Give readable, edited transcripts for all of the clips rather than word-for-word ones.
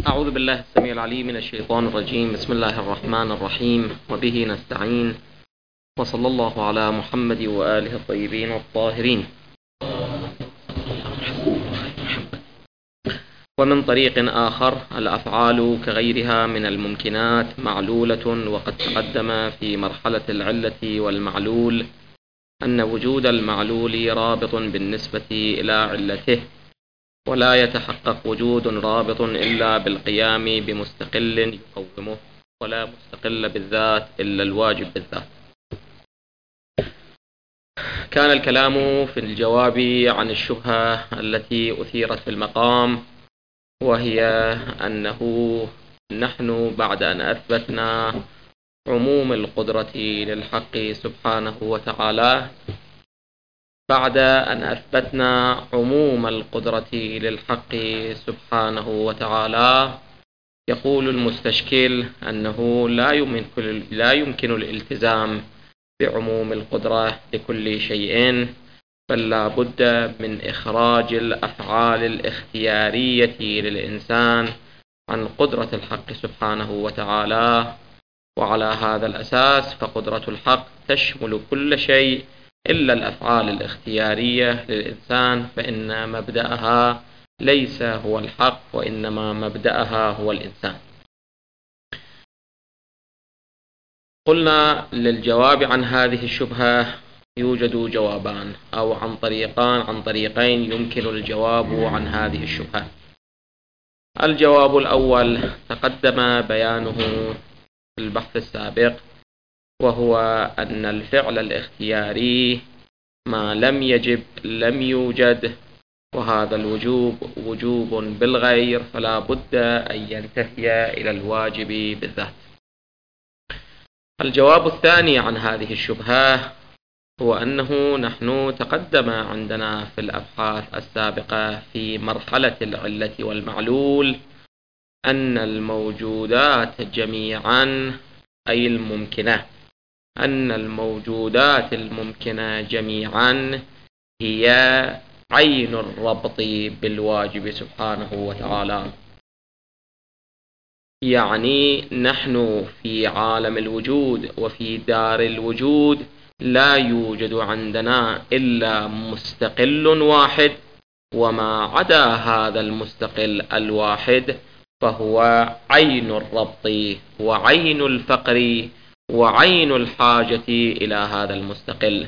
أعوذ بالله السميع العليم من الشيطان الرجيم. بسم الله الرحمن الرحيم، وبه نستعين، وصلى الله على محمد وآله الطيبين الطاهرين. ومن طريق آخر، الأفعال كغيرها من الممكنات معلولة، وقد تقدم في مرحلة العلة والمعلول أن وجود المعلول رابط بالنسبة إلى علته، ولا يتحقق وجود رابط إلا بالقيام بمستقل يقومه، ولا مستقل بالذات إلا الواجب بالذات. كان الكلام في الجواب عن الشبهة التي أثيرت في المقام، وهي أنه نحن بعد أن أثبتنا عموم القدرة للحق سبحانه وتعالى، بعد أن أثبتنا عموم القدرة للحق سبحانه وتعالى، يقول المستشكل أنه لا يمكن الالتزام بعموم القدرة لكل شيء، بل لا بد من إخراج الأفعال الاختيارية للإنسان عن قدرة الحق سبحانه وتعالى. وعلى هذا الأساس فقدرة الحق تشمل كل شيء إلا الأفعال الاختيارية للإنسان، فإن مبدأها ليس هو الحق، وإنما مبدأها هو الإنسان. قلنا للجواب عن هذه الشبهة يوجد جوابان، أو عن طريقين يمكن الجواب عن هذه الشبهة. الجواب الأول تقدم بيانه في البحث السابق، وهو أن الفعل الاختياري ما لم يجب لم يوجد، وهذا الوجوب وجوب بالغير، فلا بد أن ينتهي إلى الواجب بالذات. الجواب الثاني عن هذه الشبهة هو أنه نحن تقدم عندنا في الأبحاث السابقة في مرحلة العلة والمعلول أن الموجودات جميعا، أي الممكنة، أن الموجودات الممكنة جميعا هي عين الربط بالواجب سبحانه وتعالى. يعني نحن في عالم الوجود وفي دار الوجود لا يوجد عندنا إلا مستقل واحد، وما عدا هذا المستقل الواحد فهو عين الربط وعين الفقر وعين الحاجة إلى هذا المستقل.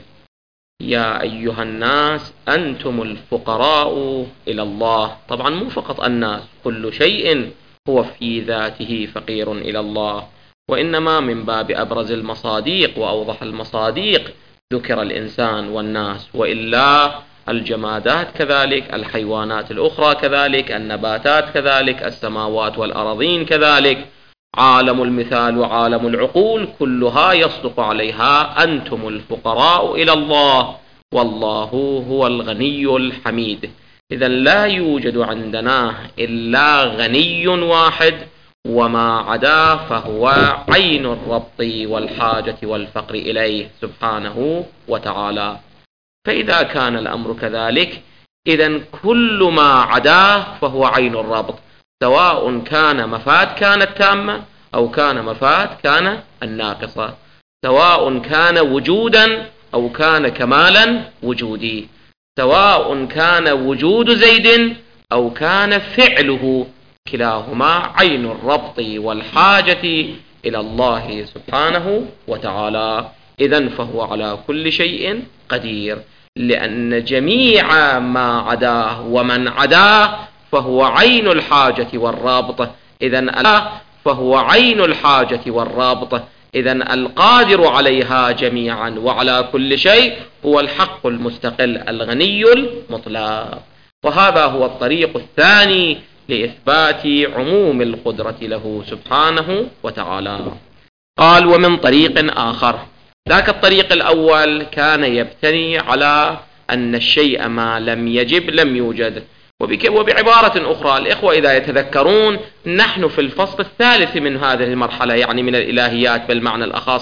يا أيها الناس أنتم الفقراء إلى الله. طبعا مو فقط الناس، كل شيء هو في ذاته فقير إلى الله، وإنما من باب أبرز المصاديق وأوضح المصاديق ذكر الإنسان والناس، وإلا الجمادات كذلك، الحيوانات الأخرى كذلك، النباتات كذلك، السماوات والأراضين كذلك، عالم المثال وعالم العقول كلها يصدق عليها أنتم الفقراء إلى الله والله هو الغني الحميد. إذن لا يوجد عندنا إلا غني واحد، وما عدا فهو عين الربط والحاجة والفقر إليه سبحانه وتعالى. فإذا كان الأمر كذلك، إذن كل ما عداه فهو عين الربط، سواء كان مفاد كانت تامة أو كان مفاد كان الناقصة، سواء كان وجودا أو كان كمالا وجودي، سواء كان وجود زيد أو كان فعله، كلاهما عين الربط والحاجة إلى الله سبحانه وتعالى. إذن فهو على كل شيء قدير، لأن جميع ما عداه ومن عداه فهو عين الحاجة والرابط. إذن فهو عين الحاجة والرابط، إذن القادر عليها جميعا وعلى كل شيء هو الحق المستقل الغني المطلق. وهذا هو الطريق الثاني لإثبات عموم القدرة له سبحانه وتعالى. قال ومن طريق آخر. ذاك الطريق الأول كان يبتني على أن الشيء ما لم يجب لم يوجد. وبعبارة أخرى، الإخوة إذا يتذكرون، نحن في الفصل الثالث من هذه المرحلة، يعني من الإلهيات بالمعنى الأخص،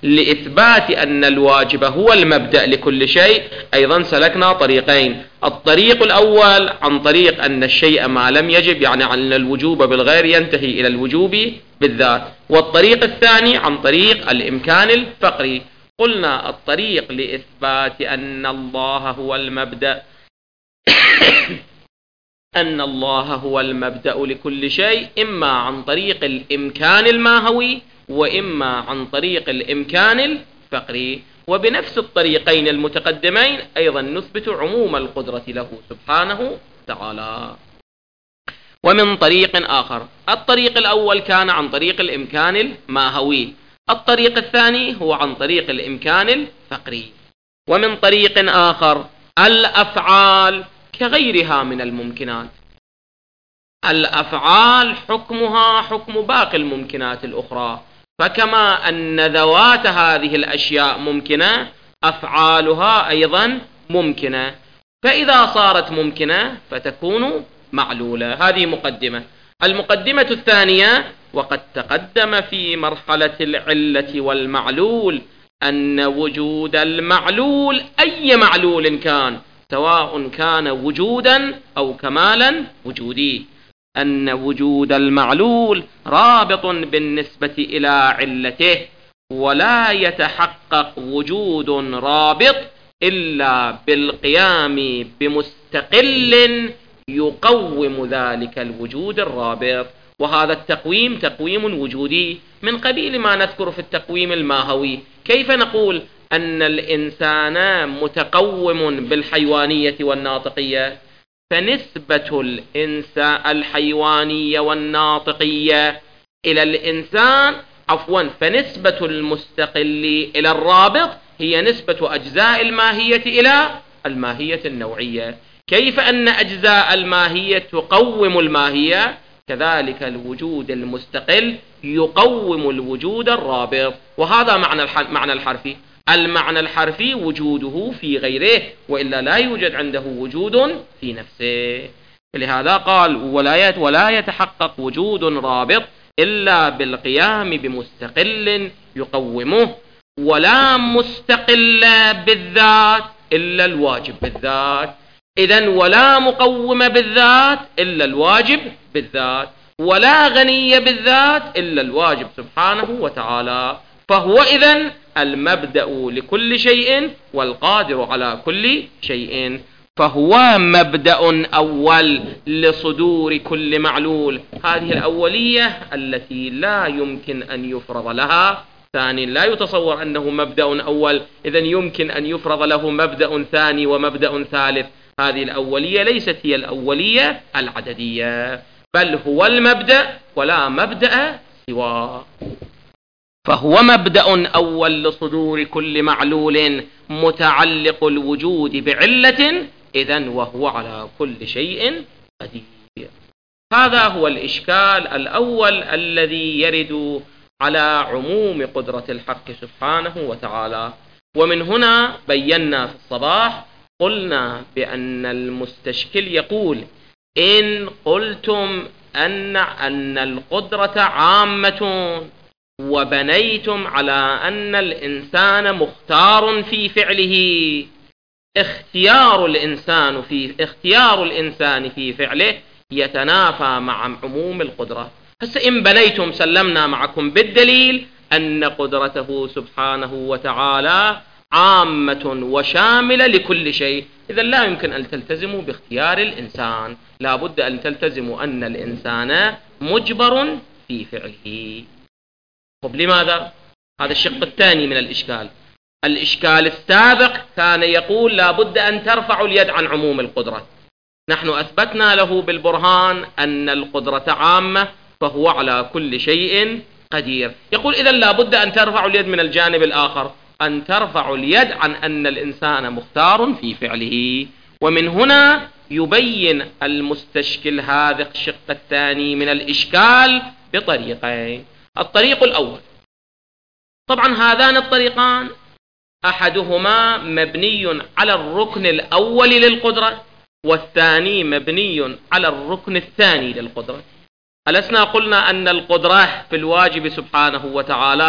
لإثبات أن الواجب هو المبدأ لكل شيء أيضا سلكنا طريقين. الطريق الأول عن طريق أن الشيء ما لم يجب، يعني أن الوجوب بالغير ينتهي إلى الوجوب بالذات، والطريق الثاني عن طريق الإمكان الفقري. قلنا الطريق لإثبات أن الله هو المبدأ أن الله هو المبدأ لكل شيء إما عن طريق الإمكان الماهوي وإما عن طريق الإمكان الفقري. وبنفس الطريقين المتقدمين أيضا نثبت عموم القدرة له سبحانه وتعالى. ومن طريق آخر، الطريق الأول كان عن طريق الإمكان الماهوي، الطريق الثاني هو عن طريق الإمكان الفقري. ومن طريق آخر الأفعال كغيرها من الممكنات، الأفعال حكمها حكم باقي الممكنات الأخرى، فكما أن ذوات هذه الأشياء ممكنة أفعالها أيضا ممكنة، فإذا صارت ممكنة فتكون معلولة. هذه مقدمة. المقدمة الثانية، وقد تقدم في مرحلة العلة والمعلول أن وجود المعلول أي معلول كان، سواء كان وجودا أو كمالا وجودي، أن وجود المعلول رابط بالنسبة إلى علته، ولا يتحقق وجود رابط إلا بالقيام بمستقل يقوم ذلك الوجود الرابط. وهذا التقويم تقويم وجودي من قبيل ما نذكر في التقويم الماهوي. كيف نقول أن الإنسان متقوم بالحيوانية والناطقية؟ فنسبة الحيوانية والناطقية إلى الإنسان فنسبة المستقل إلى الرابط هي نسبة أجزاء الماهية إلى الماهية النوعية. كيف أن أجزاء الماهية تقوم الماهية، كذلك الوجود المستقل يقوم الوجود الرابط. وهذا معنى الحرفي. المعنى الحرفي وجوده في غيره، وإلا لا يوجد عنده وجود في نفسه. لهذا قال ولا يتحقق وجود رابط إلا بالقيام بمستقل يقومه، ولا مستقل بالذات إلا الواجب بالذات. إذن ولا مقوم بالذات إلا الواجب بالذات، ولا غني بالذات إلا الواجب سبحانه وتعالى. فهو إذن المبدأ لكل شيء والقادر على كل شيء، فهو مبدأ أول لصدور كل معلول. هذه الأولية التي لا يمكن أن يفرض لها ثاني. لا يتصور أنه مبدأ أول إذن يمكن أن يفرض له مبدأ ثاني ومبدأ ثالث. هذه الأولية ليست هي الأولية العددية، بل هو المبدأ ولا مبدأ سواه. فهو مبدأ أول لصدور كل معلول متعلق الوجود بعلة، إذن وهو على كل شيء قدير. هذا هو الإشكال الأول الذي يرد على عموم قدرة الحق سبحانه وتعالى. ومن هنا بينا في الصباح، قلنا بأن المستشكل يقول إن قلتم أن القدرة عامة وبنيتم على أن الإنسان مختار في فعله، اختيار الإنسان في فعله يتنافى مع عموم القدرة. هسه إن بنيتم سلمنا معكم بالدليل أن قدرته سبحانه وتعالى عامة وشاملة لكل شيء، إذا لا يمكن أن تلتزموا باختيار الإنسان، لا بد أن تلتزموا أن الإنسان مجبر في فعله. طب لماذا؟ هذا الشق الثاني من الإشكال. الإشكال السابق كان يقول لا بد أن ترفعوا اليد عن عموم القدرة. نحن أثبتنا له بالبرهان أن القدرة عامة فهو على كل شيء قدير. يقول إذا لا بد أن ترفعوا اليد من الجانب الآخر، أن ترفعوا اليد عن أن الإنسان مختار في فعله. ومن هنا يبين المستشكل هذا الشق الثاني من الإشكال بطريقين. الطريق الأول، طبعا هذان الطريقان أحدهما مبني على الركن الأول للقدرة، والثاني مبني على الركن الثاني للقدرة. ألسنا قلنا أن القدرة في الواجب سبحانه وتعالى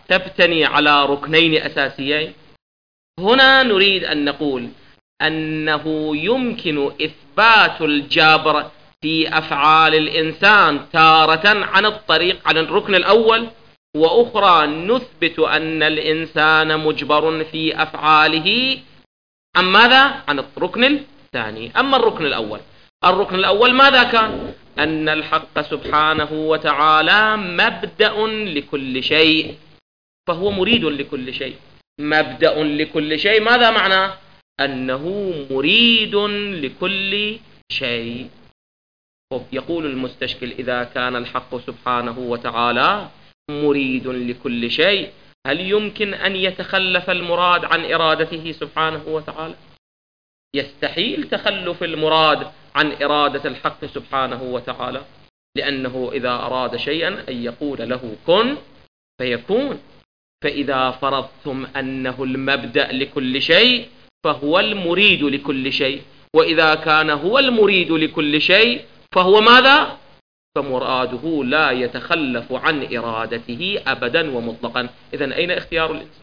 تبتني على ركنين أساسيين. هنا نريد أن نقول أنه يمكن إثبات الجبر في أفعال الإنسان تارة عن الركن الأول، وأخرى نثبت أن الإنسان مجبر في أفعاله عن ماذا؟ عن الركن الثاني. أما الركن الأول ماذا كان؟ أن الحق سبحانه وتعالى مبدأ لكل شيء، فهو مريد لكل شيء. مبدأ لكل شيء ماذا معناه؟ أنه مريد لكل شيء. يقول المستشكل: إذا كان الحق سبحانه وتعالى مريد لكل شيء، هل يمكن أن يتخلف المراد عن إرادته سبحانه وتعالى؟ يستحيل تخلف المراد عن إرادة الحق سبحانه وتعالى، لأنه إذا أراد شيئا أن يقول له كن فيكون. فإذا فرضتم أنه المبدأ لكل شيء فهو المريد لكل شيء، وإذا كان هو المريد لكل شيء فهو ماذا؟ فمراده لا يتخلف عن إرادته أبدا ومطلقا. إذن أين اختيار الإنسان؟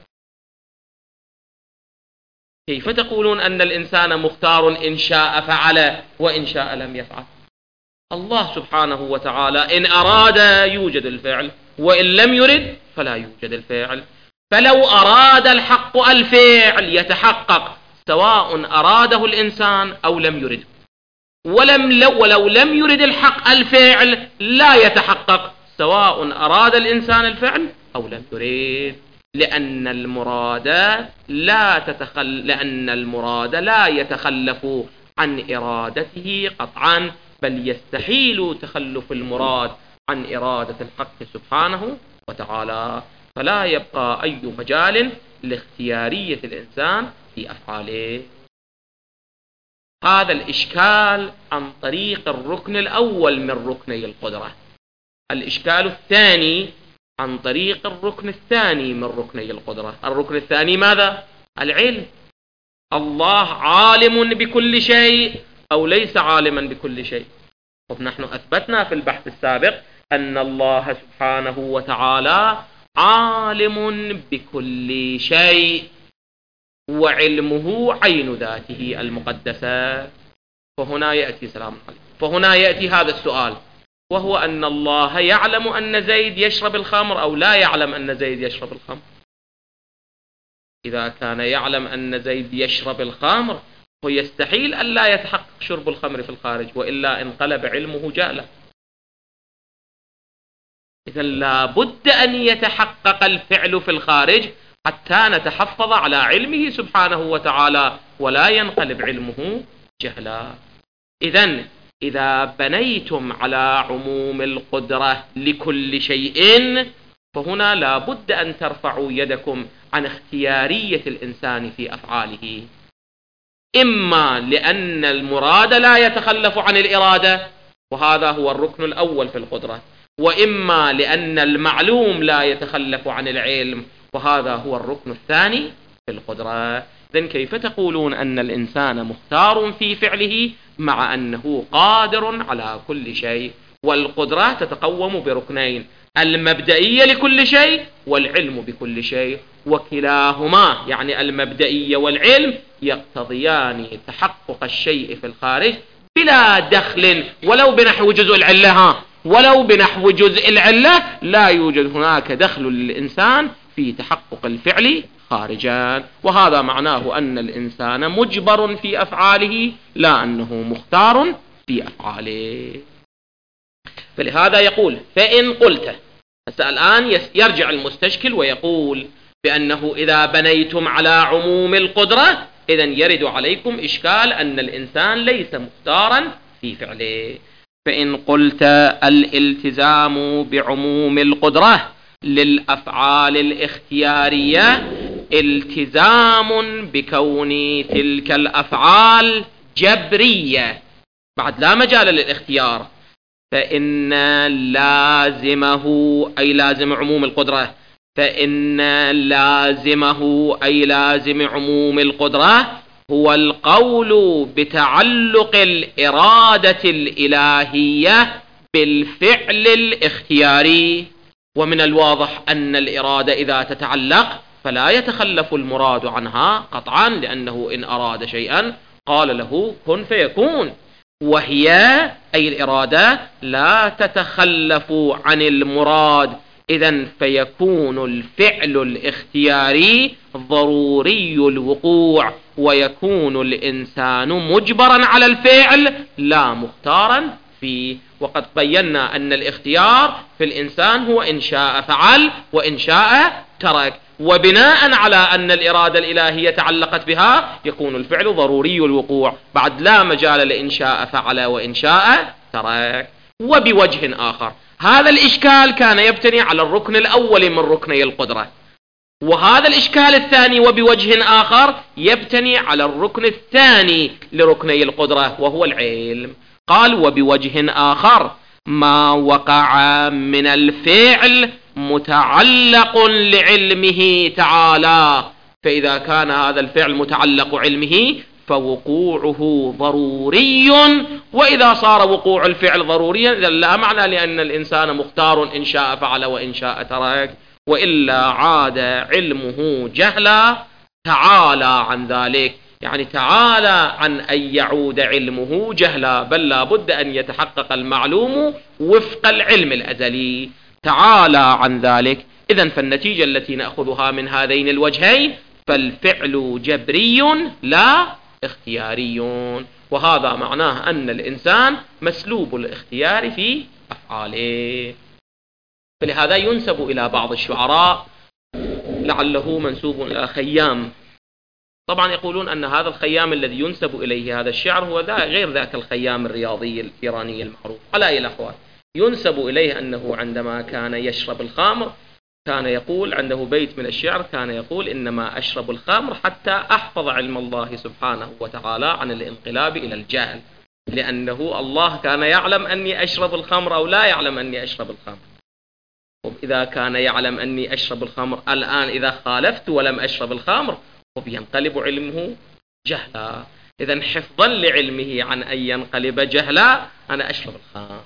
كيف تقولون أن الإنسان مختار إن شاء فعل وإن شاء لم يفعل؟ الله سبحانه وتعالى إن أراد يوجد الفعل، وإن لم يرد فلا يوجد الفعل. فلو أراد الحق الفعل يتحقق سواء أراده الإنسان أو لم يرد، ولو لم يرد الحق الفعل لا يتحقق سواء أراد الإنسان الفعل أو لم يرد، لأن المراد لا يتخلف عن إرادته قطعا، بل يستحيل تخلف المراد عن إرادة الحق سبحانه وتعالى. فلا يبقى أي مجال لاختيارية الإنسان في أفعاله. هذا الإشكال عن طريق الركن الأول من ركني القدرة. الإشكال الثاني عن طريق الركن الثاني من ركني القدرة. الركن الثاني ماذا؟ العلم. الله عالم بكل شيء أو ليس عالما بكل شيء؟ نحن أثبتنا في البحث السابق أن الله سبحانه وتعالى عالم بكل شيء، وعلمه عين ذاته المقدسة. فهنا يأتي هذا السؤال، وهو أن الله يعلم أن زيد يشرب الخمر أو لا يعلم أن زيد يشرب الخمر؟ إذا كان يعلم أن زيد يشرب الخمر فيستحيل أن لا يتحقق شرب الخمر في الخارج، وإلا انقلب علمه جهلا. إذن لا بد أن يتحقق الفعل في الخارج حتى نتحفظ على علمه سبحانه وتعالى ولا ينقلب علمه جهلا. إذن إذا بنيتم على عموم القدرة لكل شيء فهنا لا بد أن ترفعوا يدكم عن اختيارية الإنسان في أفعاله، إما لأن المراد لا يتخلف عن الإرادة وهذا هو الركن الأول في القدرة، وإما لأن المعلوم لا يتخلف عن العلم وهذا هو الركن الثاني في القدرة. إذن كيف تقولون أن الإنسان مختار في فعله مع أنه قادر على كل شيء؟ والقدرة تتقوم بركنين: المبدئية لكل شيء والعلم بكل شيء، وكلاهما يعني المبدئية والعلم يقتضيان تحقق الشيء في الخارج بلا دخل ولو بنحو جزء العلة. ولو بنحو جزء العلة لا يوجد هناك دخل للإنسان في تحقق الفعل خارجا، وهذا معناه أن الإنسان مجبر في أفعاله لا أنه مختار في أفعاله. فلهذا يقول: فإن قلت. الآن يرجع المستشكل ويقول بأنه إذا بنيتم على عموم القدرة إذن يرد عليكم إشكال أن الإنسان ليس مختارا في فعله. فإن قلت: الالتزام بعموم القدرة للأفعال الاختيارية التزام بكون تلك الأفعال جبرية بعد لا مجال للاختيار، فإن لازمه أي لازم عموم القدرة، فإن لازمه أي لازم عموم القدرة هو القول بتعلق الإرادة الإلهية بالفعل الاختياري. ومن الواضح أن الإرادة إذا تتعلق فلا يتخلف المراد عنها قطعا، لأنه إن أراد شيئا قال له كن فيكون، وهي أي الإرادة لا تتخلف عن المراد، إذن فيكون الفعل الاختياري ضروري الوقوع، ويكون الإنسان مجبرا على الفعل لا مختارا فيه. وقد بينا أن الاختيار في الإنسان هو إن شاء فعل وإن شاء ترك، وبناء على أن الإرادة الإلهية تعلقت بها يكون الفعل ضروري الوقوع، بعد لا مجال لإن شاء فعل وإن شاء ترك. وبوجه آخر هذا الإشكال كان يبتني على الركن الأول من ركني القدرة، وهذا الإشكال الثاني وبوجه آخر يبتني على الركن الثاني لركني القدرة وهو العلم. قال وبوجه آخر ما وقع من الفعل متعلق لعلمه تعالى، فإذا كان هذا الفعل متعلق علمه فوقوعه ضروري، وإذا صار وقوع الفعل ضروريا لا معنى لأن الإنسان مختار إن شاء فعل وإن شاء ترك، وإلا عاد علمه جهلا تعالى عن ذلك، يعني تعالى عن أن يعود علمه جهلا، بل لا بد أن يتحقق المعلوم وفق العلم الأزلي تعالى عن ذلك. إذن فالنتيجة التي نأخذها من هذين الوجهين فالفعل جبري لا اختياري، وهذا معناه أن الإنسان مسلوب الاختيار في أفعاله. فلهذا ينسب إلى بعض الشعراء لعله منسوب إلى خيام، طبعا يقولون أن هذا الخيام الذي ينسب إليه هذا الشعر هو غير ذاك الخيام الرياضي الإيراني المعروف. على أي الأحوال ينسب إليه أنه عندما كان يشرب الخمر كان يقول، عنده بيت من الشعر كان يقول إنما أشرب الخمر حتى أحفظ علم الله سبحانه وتعالى عن الانقلاب إلى الجهل، لأنه الله كان يعلم أني أشرب الخمر أو لا يعلم أني أشرب الخمر، وإذا كان يعلم أني أشرب الخمر الآن إذا خالفت ولم أشرب الخمر وبينقلب علمه جهلا، إذن حفظا لعلمه عن أن ينقلب جهلا أنا أشرب الخمر.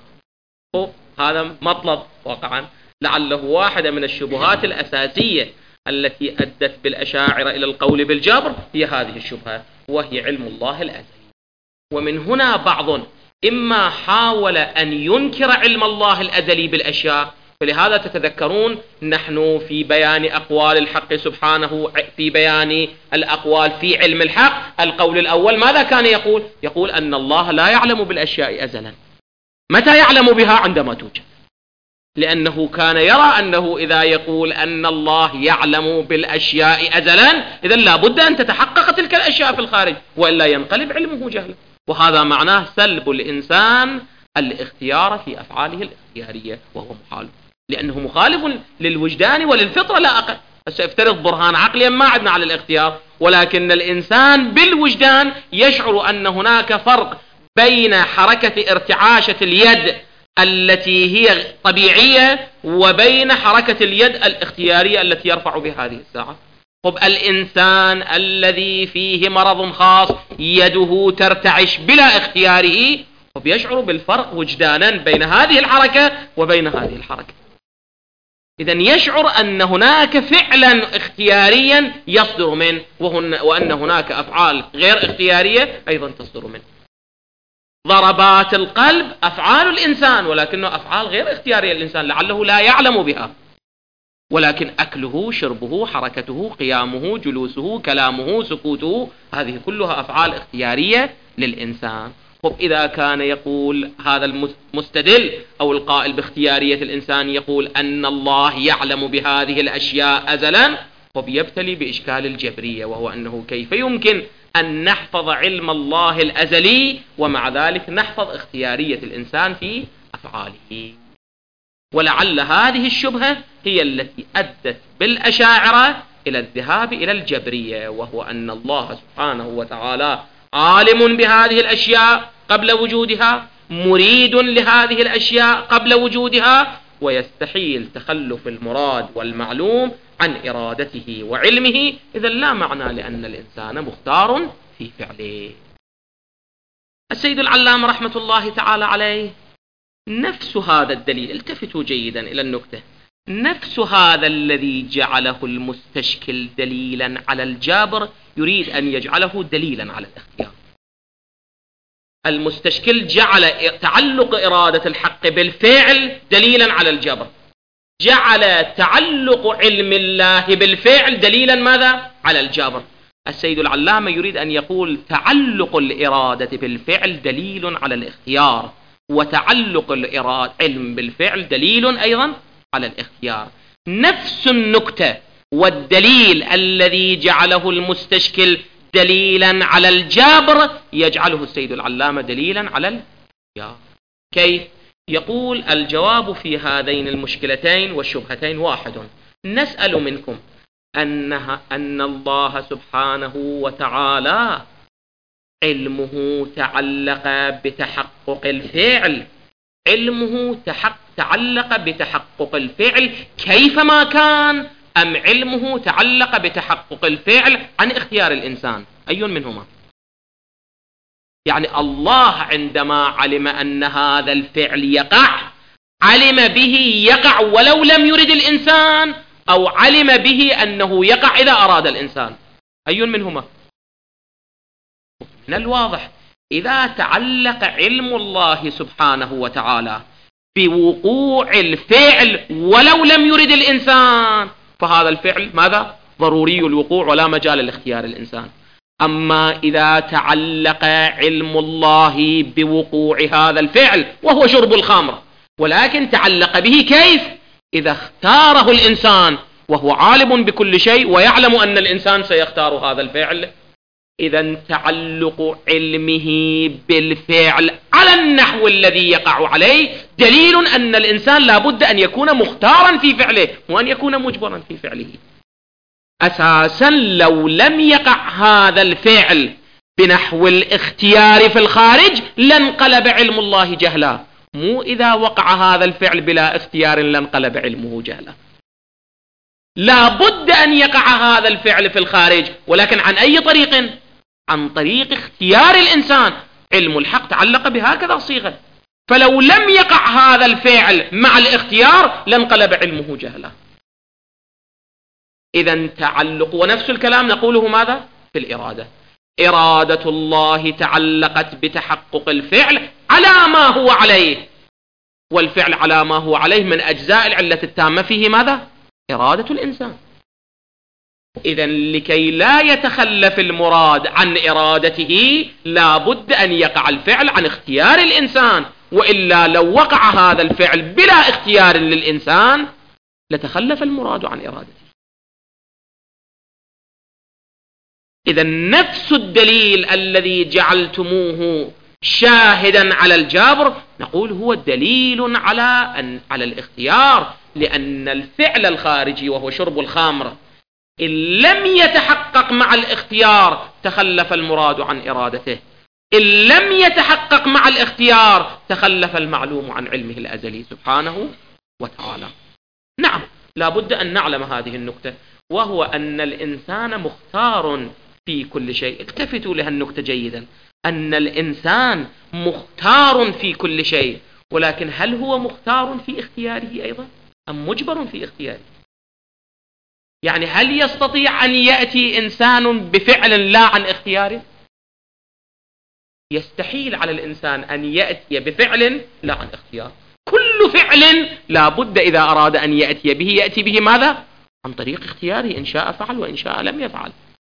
هذا مطلب واقعا لعله واحدة من الشبهات الأساسية التي أدت بالأشاعرة إلى القول بالجبر هي هذه الشبهة، وهي علم الله الأزلي. ومن هنا بعض إما حاول أن ينكر علم الله الأزلي بالأشياء، فلهذا تتذكرون نحن في بيان أقوال الحق سبحانه، في بيان الأقوال في علم الحق، القول الأول ماذا كان يقول؟ يقول أن الله لا يعلم بالأشياء أزلا. متى يعلم بها؟ عندما توجد، لأنه كان يرى أنه إذا يقول أن الله يعلم بالأشياء أزلا إذن لا بد أن تتحقق تلك الأشياء في الخارج، وإلا ينقلب علمه جهلا، وهذا معناه سلب الإنسان الاختيار في أفعاله الاختيارية، وهو محال لأنه مخالف للوجدان وللفطرة لا أقل. سأفترض برهان عقليا ما عدنا على الاختيار، ولكن الإنسان بالوجدان يشعر أن هناك فرق بين حركة ارتعاشة اليد التي هي طبيعية وبين حركة اليد الاختيارية التي يرفع بها هذه الساعة. طب الإنسان الذي فيه مرض خاص يده ترتعش بلا اختياره يشعر بالفرق وجدانا بين هذه الحركة وبين هذه الحركة، إذن يشعر أن هناك فعلا اختياريا يصدر منه وأن هناك أفعال غير اختيارية أيضا تصدر منه. ضربات القلب أفعال الإنسان ولكنه أفعال غير اختيارية للإنسان لعله لا يعلم بها، ولكن أكله شربه حركته قيامه جلوسه كلامه سكوته هذه كلها أفعال اختيارية للإنسان. طب إذا كان يقول هذا المستدل أو القائل باختيارية الإنسان يقول أن الله يعلم بهذه الأشياء أزلا، فبيبتلي بإشكال الجبرية، وهو أنه كيف يمكن أن نحفظ علم الله الأزلي ومع ذلك نحفظ اختيارية الإنسان في أفعاله. ولعل هذه الشبهة هي التي أدت بالأشاعرة إلى الذهاب إلى الجبرية، وهو أن الله سبحانه وتعالى عالم بهذه الأشياء قبل وجودها، مريد لهذه الأشياء قبل وجودها، ويستحيل تخلف المراد والمعلوم عن إرادته وعلمه، إذا لا معنى لأن الإنسان مختار في فعله. السيد العلامة رحمة الله تعالى عليه نفس هذا الدليل، التفتوا جيدا إلى النكتة، نفس هذا الذي جعله المستشكل دليلا على الجبر يريد أن يجعله دليلا على الاختيار. المستشكل جعل تعلق إرادة الحق بالفعل دليلا على الجبر، جعل تعلق علم الله بالفعل دليلا ماذا؟ على الجبر. السيد العلامة يريد أن يقول تعلق الإرادة بالفعل دليل على الاختيار، وتعلق العلم بالفعل دليل أيضا على الاختيار. نفس النكتة والدليل الذي جعله المستشكل دليلا على الجبر يجعله السيد العلامة دليلا على الاختيار. كيف؟ يقول الجواب في هذين المشكلتين والشبهتين واحد. نسأل منكم أن الله سبحانه وتعالى علمه تعلق بتحقق الفعل، علمه تعلق بتحقق الفعل كيفما كان، أم علمه تعلق بتحقق الفعل عن اختيار الإنسان؟ أي منهما؟ يعني الله عندما علم أن هذا الفعل يقع علم به يقع ولو لم يرد الإنسان، أو علم به أنه يقع إذا أراد الإنسان؟ أي منهما؟ من الواضح إذا تعلق علم الله سبحانه وتعالى بوقوع الفعل ولو لم يرد الإنسان فهذا الفعل ماذا؟ ضروري الوقوع ولا مجال لاختيار الإنسان. أما إذا تعلق علم الله بوقوع هذا الفعل وهو شرب الخمر، ولكن تعلق به كيف؟ إذا اختاره الإنسان وهو عالم بكل شيء ويعلم أن الإنسان سيختار هذا الفعل، إذا تعلق علمه بالفعل على النحو الذي يقع عليه دليل أن الإنسان لابد أن يكون مختارا في فعله وأن يكون مجبرا في فعله. أساسا لو لم يقع هذا الفعل بنحو الاختيار في الخارج لانقلب علم الله جهلا، مو إذا وقع هذا الفعل بلا اختيار لانقلب علمه جهلا. لابد أن يقع هذا الفعل في الخارج، ولكن عن أي طريق؟ عن طريق اختيار الإنسان. علم الحق تعلق بهكذا صيغة، فلو لم يقع هذا الفعل مع الاختيار لانقلب علمه جهلا. إذا تعلق، ونفس الكلام نقوله ماذا؟ في الإرادة. إرادة الله تعلقت بتحقق الفعل على ما هو عليه، والفعل على ما هو عليه من أجزاء العلة التامة فيه ماذا؟ إرادة الإنسان. إذا لكي لا يتخلف المراد عن إرادته لابد أن يقع الفعل عن اختيار الإنسان، وإلا لو وقع هذا الفعل بلا اختيار للإنسان لتخلف المراد عن إرادته. إذا نفس الدليل الذي جعلتموه شاهدا على الجبر نقول هو دليل على الاختيار، لأن الفعل الخارجي وهو شرب الخمر إن لم يتحقق مع الاختيار تخلف المراد عن إرادته، إن لم يتحقق مع الاختيار تخلف المعلوم عن علمه الأزلي سبحانه وتعالى. نعم، لابد أن نعلم هذه النكتة، وهو أن الإنسان مختار في كل شيء. التفتوا لها النكتة جيدا، أن الإنسان مختار في كل شيء، ولكن هل هو مختار في اختياره أيضا أم مجبر في اختياره؟ يعني هل يستطيع أن يأتي إنسان بفعل لا عن اختياره؟ يستحيل على الإنسان أن يأتي بفعل لا عن اختيار. كل فعل لابد إذا أراد أن يأتي به يأتي به ماذا؟ عن طريق اختياره، إن شاء فعل وإن شاء لم يفعل.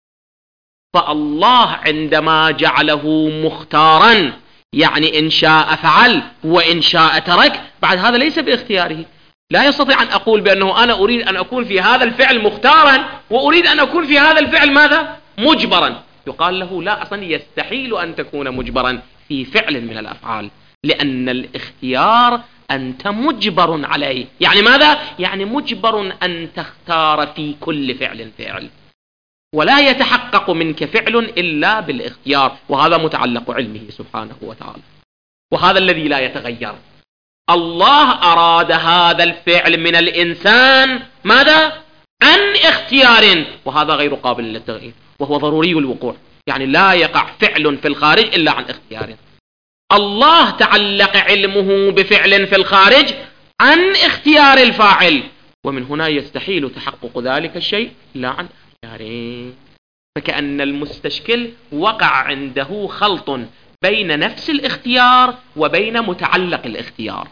فالله عندما جعله مختارا يعني إن شاء فعل وإن شاء ترك، بعد هذا ليس باختياره. لا يستطيع أن أقول بأنه أنا أريد أن أكون في هذا الفعل مختارا وأريد أن أكون في هذا الفعل ماذا؟ مجبرا. يقال له لا، أصلا يستحيل أن تكون مجبرا في فعل من الأفعال، لأن الاختيار أنت مجبر عليه. يعني ماذا؟ يعني مجبر أن تختار في كل فعل، ولا يتحقق منك فعل إلا بالاختيار، وهذا متعلق علمه سبحانه وتعالى، وهذا الذي لا يتغير. الله أراد هذا الفعل من الإنسان ماذا؟ عن اختيار، وهذا غير قابل للتغيير، وهو ضروري الوقوع. يعني لا يقع فعل في الخارج إلا عن اختيار. الله تعلق علمه بفعل في الخارج عن اختيار الفاعل، ومن هنا يستحيل تحقق ذلك الشيء لا عن اختياره. فكأن المستشكل وقع عنده خلط بين نفس الاختيار وبين متعلق الاختيار.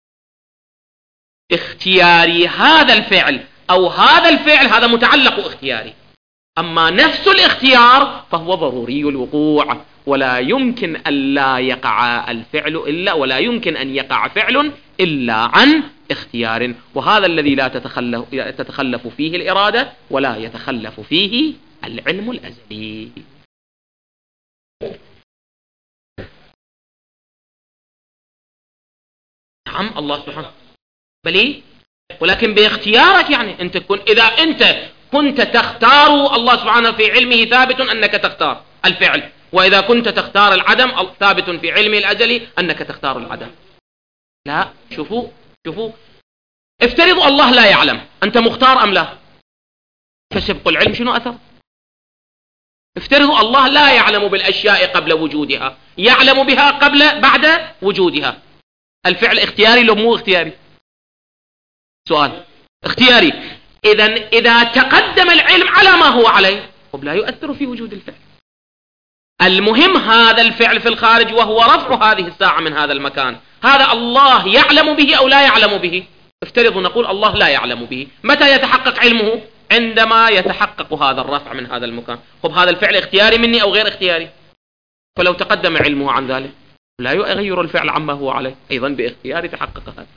اختياري هذا الفعل أو هذا الفعل هذا متعلق اختياري، أما نفس الاختيار فهو ضروري الوقوع، ولا يمكن أن لا يقع الفعل إلا ولا يمكن أن يقع فعل إلا عن اختيار، وهذا الذي لا تتخلف فيه الإرادة ولا يتخلف فيه العلم الأزلي. نعم الله سبحانه بلي، ولكن باختيارك. يعني إذا أنت كنت تختار، الله سبحانه في علمه ثابت أنك تختار الفعل، وإذا كنت تختار العدم ثابت في علمه الأزلي أنك تختار العدم. لا، شوفوا افترضوا الله لا يعلم، أنت مختار أم لا؟ فسبق العلم شنو أثر؟ افترضوا الله لا يعلم بالأشياء قبل وجودها، يعلم بها بعد وجودها. الفعل اختياري لو مو اختياري؟ سؤال اختياري. إذا تقدم العلم على ما هو عليه لا يؤثر في وجود الفعل. المهم هذا الفعل في الخارج وهو رفع هذه الساعة من هذا المكان، هذا الله يعلم به أو لا يعلم به؟ افترضوا نقول الله لا يعلم به. متى يتحقق علمه؟ عندما يتحقق هذا الرفع من هذا المكان. هذا الفعل اختياري مني أو غير اختياري؟ فلو تقدم علمه عن ذلك لا يغير الفعل عما هو عليه، أيضا باختيار تحقق هذا.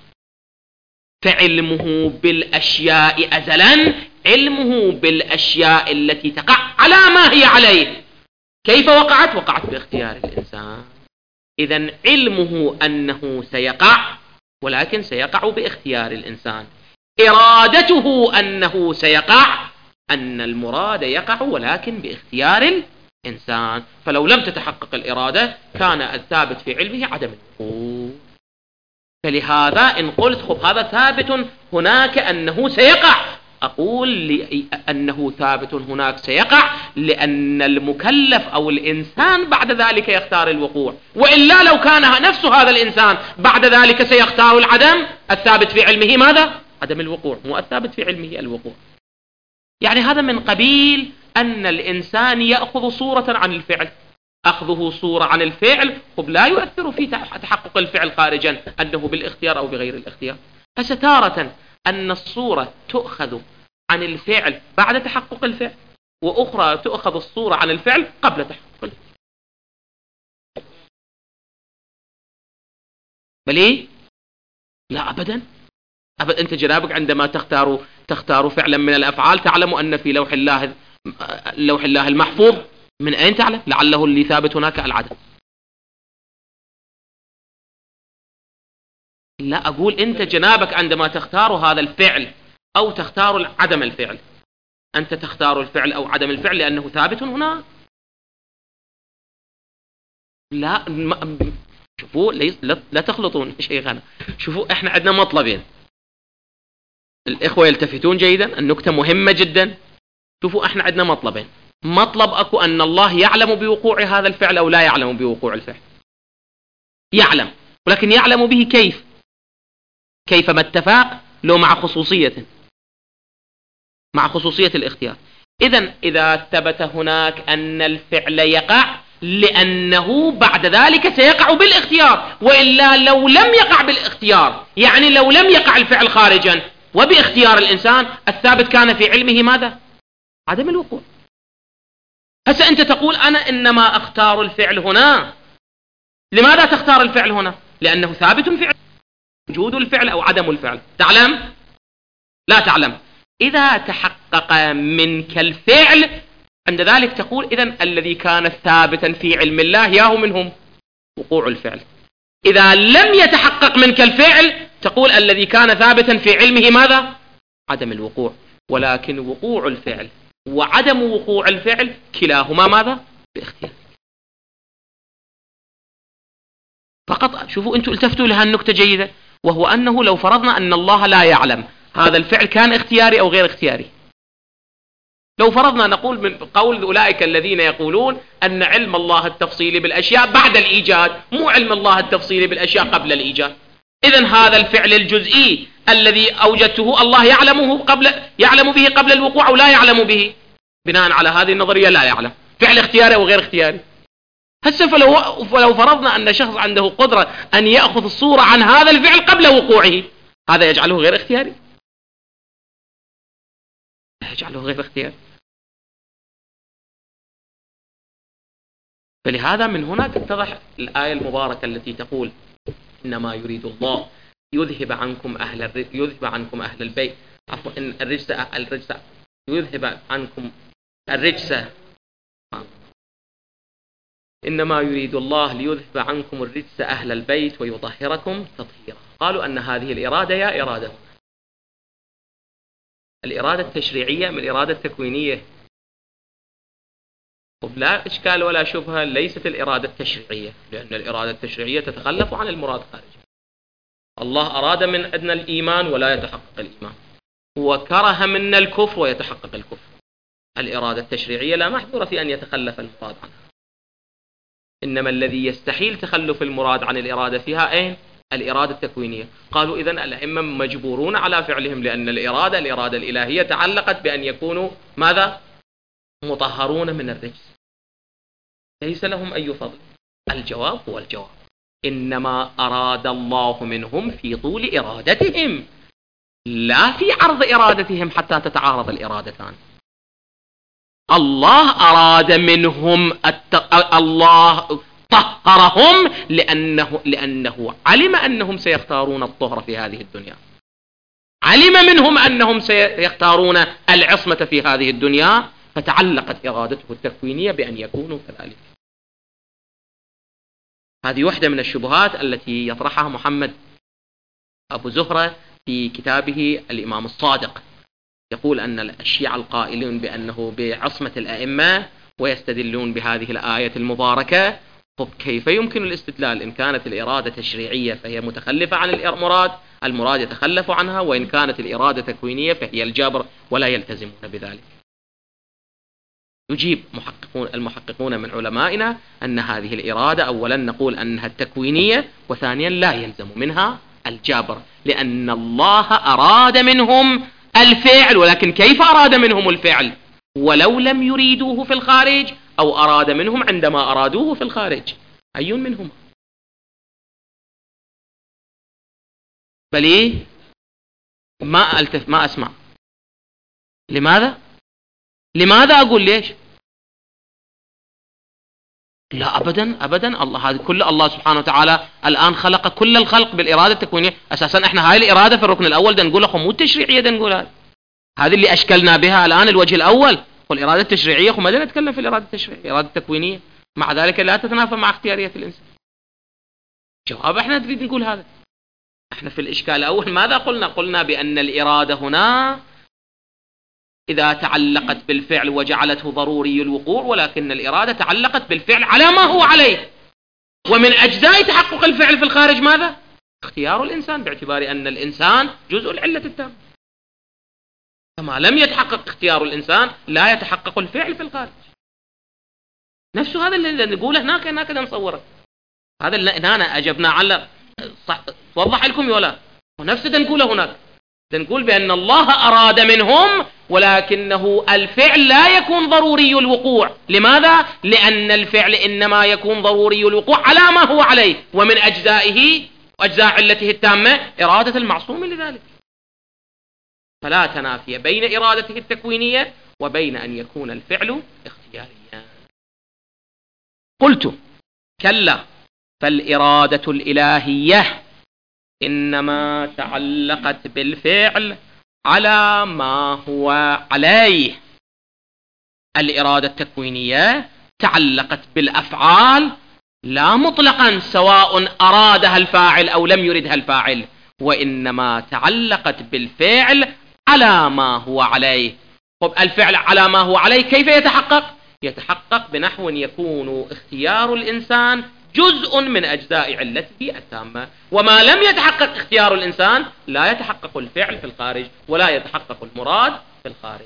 فعلمه بالأشياء أزلا علمه بالأشياء التي تقع على ما هي عليه. كيف وقعت؟ وقعت باختيار الإنسان. إذن علمه أنه سيقع، ولكن سيقع باختيار الإنسان. إرادته أنه سيقع، أن المراد يقع ولكن باختيار الإنسان. فلو لم تتحقق الإرادة كان الثابت في علمه عدم الوقوع. فلهذا إن قلت هذا ثابت هناك أنه سيقع، أقول أنه ثابت هناك سيقع لأن المكلف أو الإنسان بعد ذلك يختار الوقوع، وإلا لو كان نفس هذا الإنسان بعد ذلك سيختار العدم، الثابت في علمه ماذا؟ عدم الوقوع، مو الثابت في علمه الوقوع. يعني هذا من قبيل أن الإنسان يأخذ صورة عن الفعل. أخذه صورة عن الفعل لا يؤثر في تحقق الفعل خارجا أنه بالاختيار أو بغير الاختيار. فستارة أن الصورة تؤخذ عن الفعل بعد تحقق الفعل، وأخرى تؤخذ الصورة عن الفعل قبل تحقق الفعل. بل لا أبدا. أنت جنابك عندما تختار فعلا من الأفعال تعلم أن في لوح الله المحفوظ. من أين تعلم؟ لعله اللي ثابت هناك العدم. لا، أقول أنت جنابك عندما تختار هذا الفعل أو تختار عدم الفعل، أنت تختار الفعل أو عدم الفعل لأنه ثابت هنا. لا شوفوا، لا تخلطون شيخنا. شوفوا احنا عندنا مطلبين، الإخوة يلتفتون جيدا، النكتة مهمة جدا. شوفوا احنا عندنا مطلبين. مطلب أكو أن الله يعلم بوقوع هذا الفعل أو لا يعلم بوقوع الفعل. يعلم، ولكن يعلم به كيف ما اتفاق لو مع خصوصية الاختيار. إذا ثبت هناك أن الفعل يقع لأنه بعد ذلك سيقع بالاختيار، وإلا لو لم يقع بالاختيار، يعني لو لم يقع الفعل خارجا وباختيار الإنسان، الثابت كان في علمه ماذا؟ عدم الوقوع. هسه أنت تقول أنا إنما أختار الفعل هنا. لماذا تختار الفعل هنا؟ لأنه ثابت في وجود الفعل أو عدم الفعل. تعلم؟ لا تعلم. إذا تحقق منك الفعل عند ذلك تقول إذن الذي كان ثابتا في علم الله ياهو منهم وقوع الفعل. إذا لم يتحقق منك الفعل تقول الذي كان ثابتا في علمه ماذا؟ عدم الوقوع. ولكن وقوع الفعل وعدم وقوع الفعل كلاهما ماذا؟ باختيار. فقط شوفوا أنتم التفتوا لها النكتة جيدة، وهو أنه لو فرضنا أن الله لا يعلم هذا الفعل كان اختياري أو غير اختياري. لو فرضنا نقول من قول أولئك الذين يقولون أن علم الله التفصيلي بالأشياء بعد الإيجاد، مو علم الله التفصيلي بالأشياء قبل الإيجاد. إذن هذا الفعل الجزئي الذي أوجدته الله يعلم به قبل الوقوع أو لا يعلم به؟ بناء على هذه النظرية لا يعلم. فعل اختياري أو غير اختياري. هسه فلو فرضنا أن شخص عنده قدرة أن يأخذ الصورة عن هذا الفعل قبل وقوعه، هذا يجعله غير اختياري، يجعله غير اختياري. فلهذا من هنا تتضح الآية المباركة التي تقول إنما يريد الله يذهب عنكم أهل البيت، عفوا، إن الرجس يذهب عنكم الرجس، إنما يريد الله ليذهب عنكم الرجس أهل البيت ويطهركم تطهيرا. قالوا أن هذه الإرادة يا إرادة الإرادة التشريعية من الإرادة التكوينية. لا إشكال ولا شبهة، ليست الإرادة التشريعية، لأن الإرادة التشريعية تتخلف عن المراد خارجه. الله أراد من عندنا الإيمان ولا يتحقق الإيمان، وكره منا الكفر ويتحقق الكفر. الإرادة التشريعية لا محظور في أن يتخلف المراد عنها، إنما الذي يستحيل تخلف المراد عن الإرادة فيها أين؟ الإرادة التكوينية. قالوا إذن الأئمة مجبورون على فعلهم، لأن الإرادة الإلهية تعلقت بأن يكونوا ماذا؟ مطهرون من الرجس، ليس لهم أي فضل. الجواب هو الجواب، إنما أراد الله منهم في طول إرادتهم، لا في عرض إرادتهم حتى تتعارض الإرادتان. الله أراد منهم الله طهرهم لأنه علم أنهم سيختارون الطهر في هذه الدنيا، علم منهم أنهم سيختارون العصمة في هذه الدنيا، فتعلقت إرادته التكوينية بأن يكونوا كذلك. هذه واحدة من الشبهات التي يطرحها محمد أبو زهرة في كتابه الإمام الصادق. يقول أن الشيعة القائلون بأنه بعصمة الأئمة ويستدلون بهذه الآية المباركة، طب كيف يمكن الاستدلال؟ إن كانت الإرادة تشريعية فهي متخلفة عن المراد يتخلف عنها، وإن كانت الإرادة تكوينية فهي الجبر ولا يلتزمون بذلك. يجيب المحققون من علمائنا أن هذه الإرادة أولا نقول أنها التكوينية، وثانيا لا يلزم منها الجبر، لأن الله أراد منهم الفعل، ولكن كيف أراد منهم الفعل؟ ولو لم يريدوه في الخارج، أو أراد منهم عندما أرادوه في الخارج، أي منهم؟ بلي ما أسمع. لماذا أقول ليش؟ لا أبدا الله هذا كل الله سبحانه وتعالى الآن خلق كل الخلق بالإرادة التكوينية. أساسا إحنا هاي الإرادة في الركن الأول نقول لكم مو التشريعية، نقول هذه اللي أشكلنا بها الآن الوجه الأول، والإرادة التشريعية ما نتكلم في الإرادة التشريعية، الإرادة التكوينية مع ذلك لا تتنافى مع اختيارية الإنسان. جواب إحنا نريد نقول هذا. إحنا في الإشكال الأول ماذا قلنا بأن الإرادة هنا إذا تعلقت بالفعل وجعلته ضروري الوقوع، ولكن الإرادة تعلقت بالفعل على ما هو عليه، ومن أجزاء تحقق الفعل في الخارج ماذا؟ اختيار الإنسان، باعتبار أن الإنسان جزء العلة التامة. فما لم يتحقق اختيار الإنسان لا يتحقق الفعل في الخارج. نفس هذا اللي نقوله هناك نصوره، هذا اللي هنا أجبنا على وضح لكم ولا ونفس نقوله هناك، نقول بأن الله أراد منهم، ولكنه الفعل لا يكون ضروري الوقوع. لماذا؟ لأن الفعل إنما يكون ضروري الوقوع على ما هو عليه، ومن أجزائه وأجزاء علته التامة إرادة المعصوم لذلك. فلا تنافي بين إرادته التكوينية وبين أن يكون الفعل اختياريا. قلت كلا، فالإرادة الإلهية إنما تعلقت بالفعل على ما هو عليه. الإرادة التكوينية تعلقت بالأفعال لا مطلقا، سواء أرادها الفاعل أو لم يردها الفاعل، وإنما تعلقت بالفعل على ما هو عليه. طب الفعل على ما هو عليه كيف يتحقق؟ يتحقق بنحو يكون اختيار الإنسان جزء من أجزاء علته التامة، وما لم يتحقق اختيار الإنسان لا يتحقق الفعل في الخارج ولا يتحقق المراد في الخارج.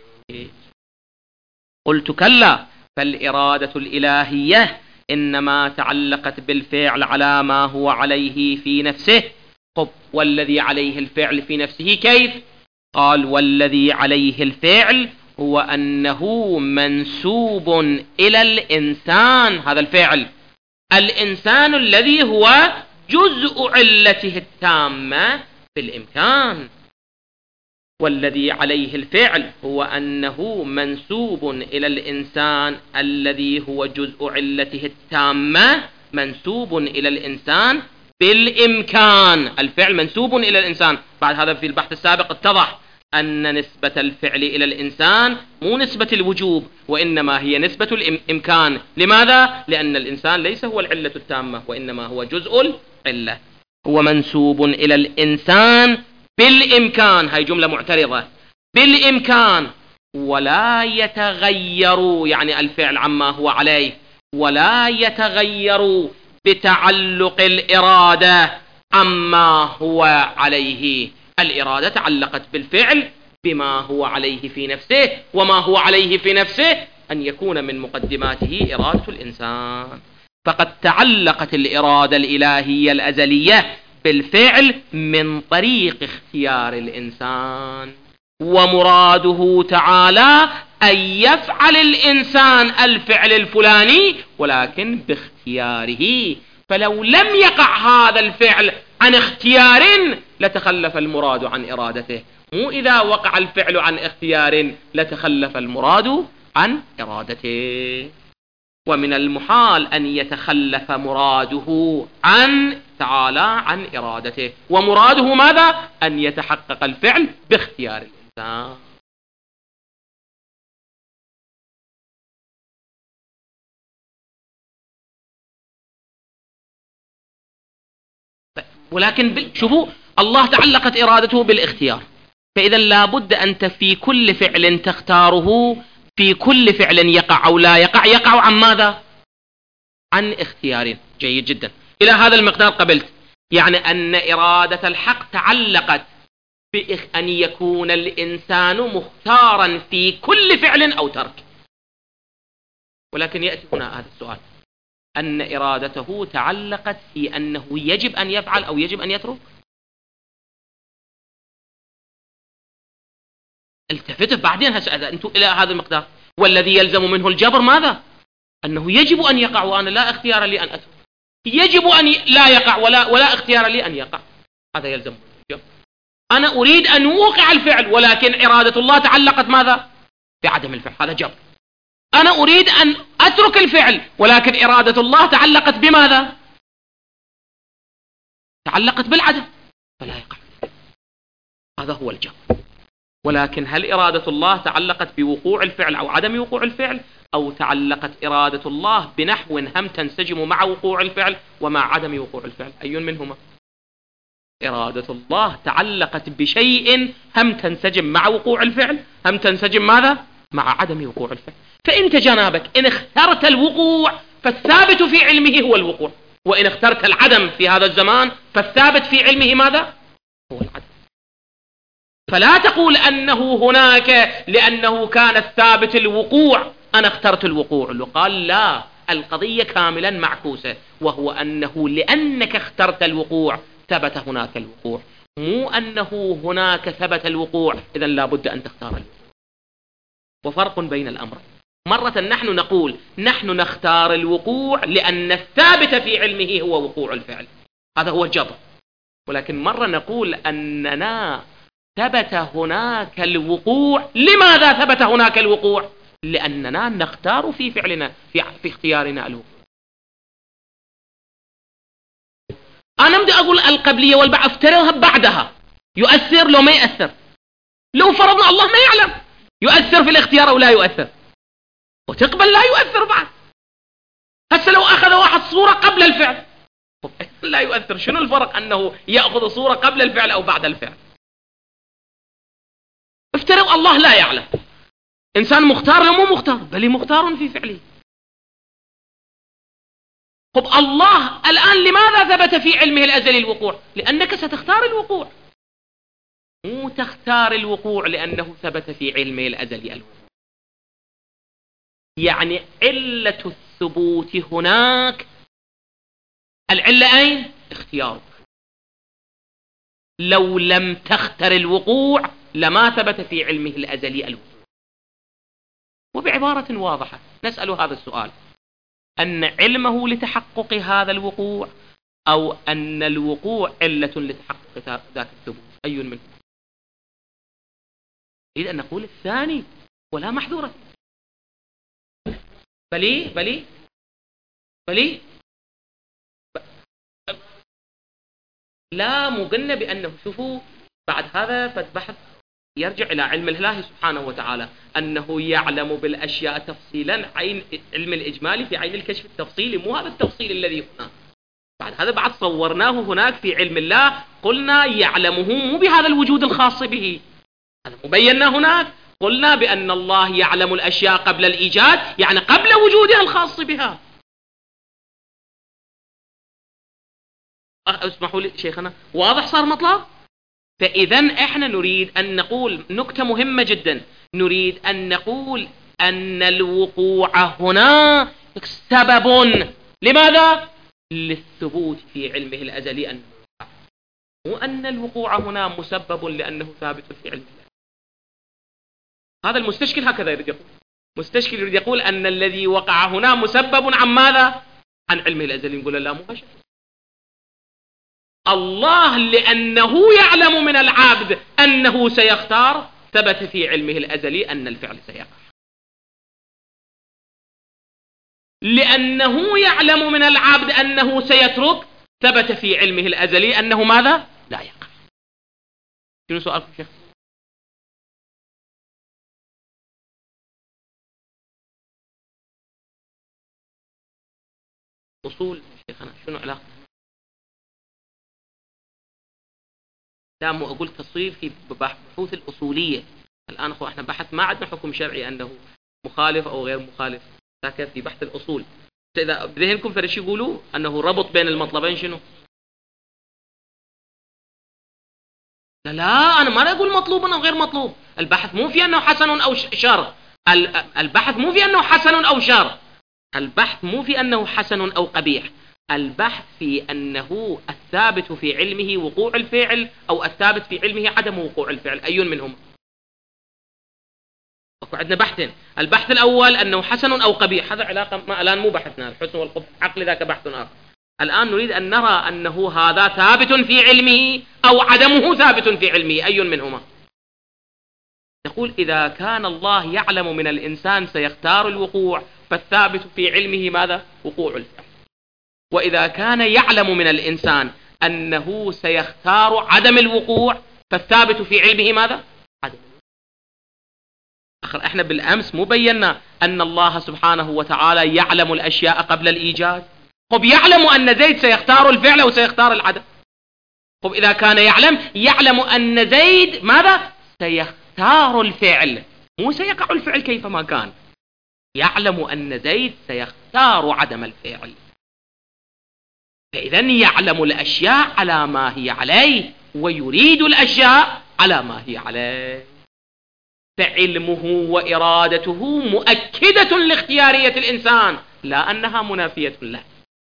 قلت كلا، فالإرادة الإلهية إنما تعلقت بالفعل على ما هو عليه في نفسه، طب والذي عليه الفعل في نفسه كيف؟ قال والذي عليه الفعل هو أنه منسوب إلى الإنسان. هذا الفعل الإنسان الذي هو جزء علته التامة بالإمكان. والذي عليه الفعل هو أنه منسوب إلى الإنسان الذي هو جزء علته التامة، منسوب إلى الإنسان بالإمكان. الفعل منسوب إلى الإنسان. بعد هذا في البحث السابق اتضح أن نسبة الفعل إلى الإنسان مو نسبة الوجوب، وإنما هي نسبة الإمكان. لماذا؟ لأن الإنسان ليس هو العلة التامة، وإنما هو جزء العلة. هو منسوب إلى الإنسان بالإمكان. هاي جملة معترضة. بالإمكان ولا يتغير، يعني الفعل عما هو عليه، ولا يتغير بتعلق الإرادة عما هو عليه. الإرادة تعلقت بالفعل بما هو عليه في نفسه، وما هو عليه في نفسه أن يكون من مقدماته إرادة الإنسان. فقد تعلقت الإرادة الإلهية الأزلية بالفعل من طريق اختيار الإنسان، ومراده تعالى أن يفعل الإنسان الفعل الفلاني ولكن باختياره. فلو لم يقع هذا الفعل عن اختيار لتخلف المراد عن إرادته، مو إذا وقع الفعل عن اختيار لتخلف المراد عن إرادته. ومن المحال أن يتخلف مراده عن تعالى عن إرادته، ومراده ماذا؟ أن يتحقق الفعل باختيار الإنسان. ولكن شوفوا، الله تعلقت إرادته بالاختيار، فإذا لابد أنت في كل فعل تختاره، في كل فعل يقع أو لا يقع، يقع عن ماذا؟ عن اختيار. جيد جدا، إلى هذا المقدار قبلت. يعني أن إرادة الحق تعلقت بأن يكون الإنسان مختارا في كل فعل أو ترك. ولكن يأتي هنا هذا السؤال، أن إرادته تعلقت في أنه يجب أن يفعل أو يجب أن يترك. التفتوا بعدين أنتم إلى هذا المقدار. والذي يلزم منه الجبر ماذا؟ أنه يجب أن يقع وأنا لا اختيار لي أن أترك، يجب أن لا يقع ولا اختيار لي أن يقع. هذا يلزم الجبر. أنا أريد أن أوقع الفعل، ولكن إرادة الله تعلقت ماذا؟ بعدم الفعل. هذا جبر. أنا أريد أن أترك الفعل، ولكن إرادة الله تعلقت بماذا؟ تعلقت بالعدم، فلا يقع. هذا هو الجبر. ولكن هل إرادة الله تعلقت بوقوع الفعل أو عدم وقوع الفعل، أو تعلقت إرادة الله بنحو هم تنسجم مع وقوع الفعل ومع عدم وقوع الفعل؟ أي منهما؟ إرادة الله تعلقت بشيء هم تنسجم مع وقوع الفعل، هم تنسجم ماذا؟ مع عدم وقوع الفعل. فإنت جنابك إن اخترت الوقوع فالثابت في علمه هو الوقوع، وإن اخترت العدم في هذا الزمان فالثابت في علمه ماذا؟ هو العدم. فلا تقول أنه هناك لأنه كان الثابت الوقوع أنا اخترت الوقوع. قال لا، القضية كاملا معكوسة، وهو أنه لأنك اخترت الوقوع ثبت هناك الوقوع، مو أنه هناك ثبت الوقوع إذن لا بد أن تختار الوقوع. وفرق بين الأمر. مرة نحن نقول نحن نختار الوقوع لأن الثابت في علمه هو وقوع الفعل، هذا هو الجبر. ولكن مرة نقول أننا ثبت هناك الوقوع. لماذا ثبت هناك الوقوع؟ لأننا نختار في فعلنا في اختيارنا الوقوع. أنا بدي أقول القبلية والبعد افترضها بعدها، يؤثر لو ما يأثر؟ لو فرضنا الله ما يعلم يؤثر في الاختيار أو لا يؤثر، وتقبل لا يؤثر بعد. هسه لو أخذ واحد صورة قبل الفعل لا يؤثر، شنو الفرق أنه يأخذ صورة قبل الفعل أو بعد الفعل؟ افترض الله لا يعلم، إنسان مختار لو مو مختار؟ بل مختار في فعله. طب الله الآن لماذا ثبت في علمه الأزلي الوقوع؟ لأنك ستختار الوقوع، مو تختار الوقوع لأنه ثبت في علمه الأزلي الوقوع. يعني علة الثبوت هناك، العلة أين؟ اختيارك. لو لم تختر الوقوع لما ثبت في علمه الأزلي الوقوع. وبعبارة واضحة نسأل هذا السؤال: أن علمه لتحقق هذا الوقوع، أو أن الوقوع علة لتحقق ذاك الثبوت؟ أي منه؟ إذا أن نقول الثاني ولا محذورة. بلي لا، مو قلنا بأنه شوفوا بعد هذا فالبحث يرجع إلى علم الله سبحانه وتعالى، أنه يعلم بالأشياء تفصيلا، عين علم الإجمالي في عين الكشف التفصيلي، مو هذا التفصيل الذي هنا. بعد هذا بعد صورناه هناك في علم الله، قلنا يعلمه مو بهذا الوجود الخاص به، هذا مبينا هناك، قلنا بأن الله يعلم الأشياء قبل الإيجاد، يعني قبل وجودها الخاص بها. اسمحوا لي شيخنا، واضح صار مطلب؟ فإذا احنا نريد أن نقول نكتة مهمة جدا، نريد أن نقول أن الوقوع هنا سبب لماذا؟ للثبوت في علمه الأزلي أنه، وأن الوقوع هنا مسبب لأنه ثابت في علمه الأزلي. هذا المستشكل هكذا يريد يقول، مستشكل يريد يقول أن الذي وقع هنا مسبب عن ماذا؟ عن علمه الأزلي. نقول لا، مو هكذا. الله لأنه يعلم من العبد أنه سيختار، ثبت في علمه الأزلي أن الفعل سيقع. لأنه يعلم من العبد أنه سيترك، ثبت في علمه الأزلي أنه ماذا؟ لا يقع. شنو سؤالكم شيخ؟ أصول شيخنا شنو علاقة؟ لا، مو أقول تصريف في بحوث الأصولية. الآن أخو احنا بحث ما عندنا حكم شرعي أنه مخالف أو غير مخالف، لكن في بحث الأصول. إذا بذهنكم فرش يقولوا أنه ربط بين المطلبين شنو؟ لا أنا ما أقول مطلوب أو غير مطلوب. البحث مو في أنه حسن أو شر. البحث مو في أنه حسن أو شر. البحث مو في أنه حسن أو قبيح. البحث في أنه الثابت في علمه وقوع الفعل، أو الثابت في علمه عدم وقوع الفعل، أي منهم؟ عندنا بحثين. البحث الأول أنه حسن أو قبيح، هذا علاقة ما الآن مو بحثنا، الحسن والقبح عقل ذاك بحث آخر. الآن نريد أن نرى أنه هذا ثابت في علمه أو عدمه ثابت في علمه، أي منهما؟ نقول إذا كان الله يعلم من الإنسان سيختار الوقوع، فالثابت في علمه ماذا؟ وقوع الفعل. وإذا كان يعلم من الإنسان أنه سيختار عدم الوقوع، فالثابت في علمه ماذا؟ عدم. احنا بالأمس مو بينا أن الله سبحانه وتعالى يعلم الأشياء قبل الإيجاد؟ طب يعلم أن زيد سيختار الفعل أو سيختار العدم. طب إذا كان يعلم أن زيد ماذا؟ سيختار الفعل، مو سيقع الفعل كيفما كان. يعلم أن زيد سيختار عدم الفعل، فإذا يعلم الأشياء على ما هي عليه، ويريد الأشياء على ما هي عليه. فعلمه وإرادته مؤكدة لاختيارية الإنسان، لا أنها منافية له.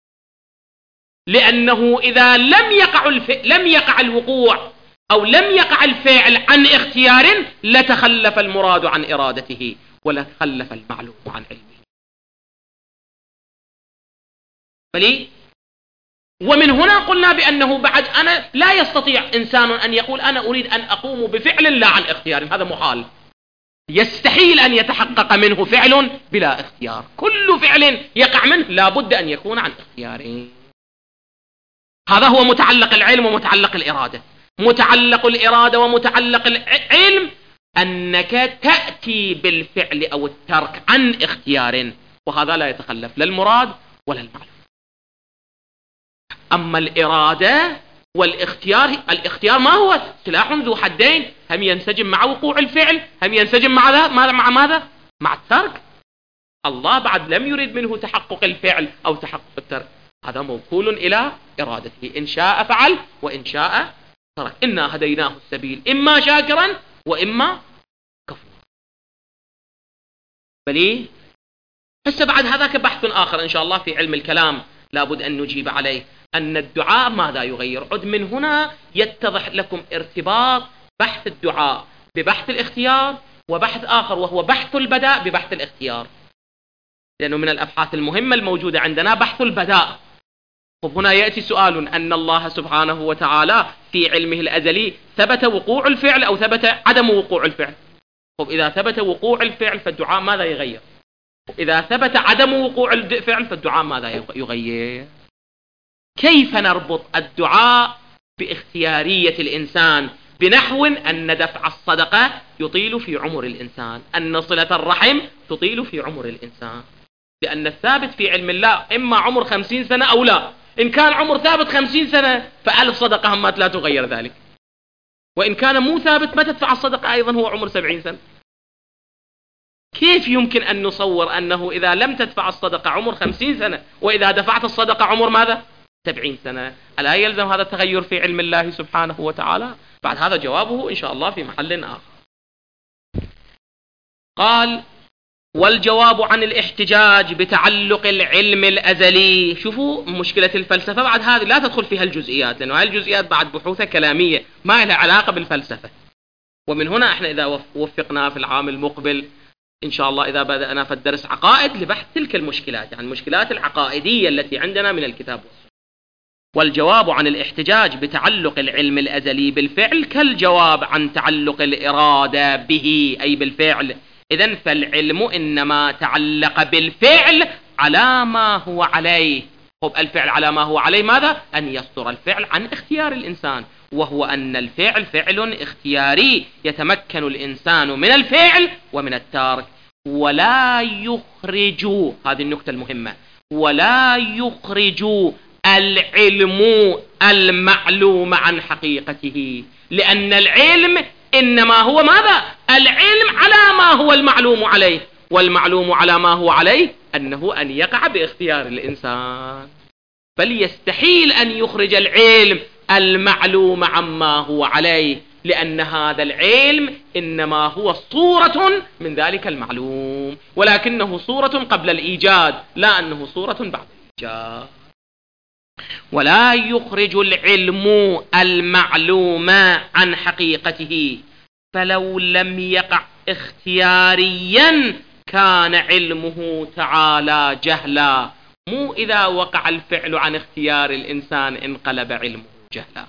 لأنه إذا لم يقع الوقوع أو لم يقع الفعل عن اختيار، لتخلف المراد عن إرادته، ولتخلف المعلوم عن علمه. فلي ومن هنا قلنا بأنه بعد أنا لا يستطيع إنسان أن يقول أنا أريد أن أقوم بفعل لا عن اختيار، هذا محال. يستحيل أن يتحقق منه فعل بلا اختيار. كل فعل يقع منه لا بد أن يكون عن اختيار. هذا هو متعلق العلم ومتعلق الإرادة. متعلق الإرادة ومتعلق العلم أنك تأتي بالفعل أو الترك عن اختيار، وهذا لا يتخلف لا المراد ولا المعلوم. أما الإرادة والاختيار، الاختيار ما هو سلاح ذو حدين، هم ينسجم مع وقوع الفعل، هم ينسجم مع ماذا؟ مع الترك. الله بعد لم يريد منه تحقق الفعل أو تحقق الترك، هذا موكول إلى إرادته، إن شاء فعل وإن شاء ترك. إنا هديناه السبيل إما شاكرا وإما كفورا. بلي هسه بعد هذاك بحث آخر إن شاء الله في علم الكلام لابد أن نجيب عليه. أن الدعاء ماذا يغير. عد من هنا يتضح لكم ارتباط بحث الدعاء ببحث الاختيار، وبحث آخر وهو بحث البداء ببحث الاختيار، لأنه من الأبحاث المهمة الموجودة عندنا بحث البداء. هنا يأتي سؤال: أن الله سبحانه وتعالى في علمه الأزلي ثبت وقوع الفعل أو ثبت عدم وقوع الفعل؟ إذا ثبت وقوع الفعل فالدعاء ماذا يغير؟ إذا ثبت عدم وقوع الفعل فالدعاء ماذا يغير؟ كيف نربط الدعاء باختيارية الإنسان؟ بنحو أن دفع الصدقة يطيل في عمر الإنسان، أن صلة الرحم تطيل في عمر الإنسان، لأن الثابت في علم الله إما عمر 50 سنة أو لا. إن كان عمر ثابت 50 سنة فألف صدقة همات لا تغير ذلك، وإن كان مو ثابت ما تدفع الصدقة أيضا هو عمر 70 سنة. كيف يمكن أن نصور أنه إذا لم تدفع الصدقة عمر 50 سنة وإذا دفعت الصدقة عمر ماذا؟ 70 سنة. ألا يلزم هذا التغير في علم الله سبحانه وتعالى؟ بعد هذا جوابه إن شاء الله في محل آخر. قال: والجواب عن الاحتجاج بتعلق العلم الأزلي. شوفوا مشكلة الفلسفة بعد هذه لا تدخل فيها الجزئيات، لأنه هذه الجزئيات بعد بحوثة كلامية ما لها علاقة بالفلسفة. ومن هنا احنا إذا وفقنا في العام المقبل إن شاء الله إذا بدأنا في الدرس عقائد لبحث تلك المشكلات، يعني المشكلات العقائدية التي عندنا من الكتاب والسنة. والجواب عن الاحتجاج بتعلق العلم الأزلي بالفعل كالجواب عن تعلق الإرادة به أي بالفعل. إذن فالعلم إنما تعلق بالفعل على ما هو عليه. الفعل على ما هو عليه ماذا؟ أن يصدر الفعل عن اختيار الإنسان، وهو أن الفعل فعل اختياري يتمكن الإنسان من الفعل ومن الترك، ولا يخرج، هذه النقطة المهمة، ولا يخرج العلم المعلوم عن حقيقته، لأن العلم إنما هو ماذا؟ العلم على ما هو المعلوم عليه، والمعلوم على ما هو عليه أنه أن يقع باختيار الإنسان، بل يستحيل أن يخرج العلم المعلوم عما هو عليه، لأن هذا العلم إنما هو صورة من ذلك المعلوم، ولكنه صورة قبل الإيجاد، لا أنه صورة بعد الإيجاد. ولا يخرج العلم المعلوم عن حقيقته، فلو لم يقع اختياريا كان علمه تعالى جهلا. مو إذا وقع الفعل عن اختيار الإنسان انقلب علمه جهلا.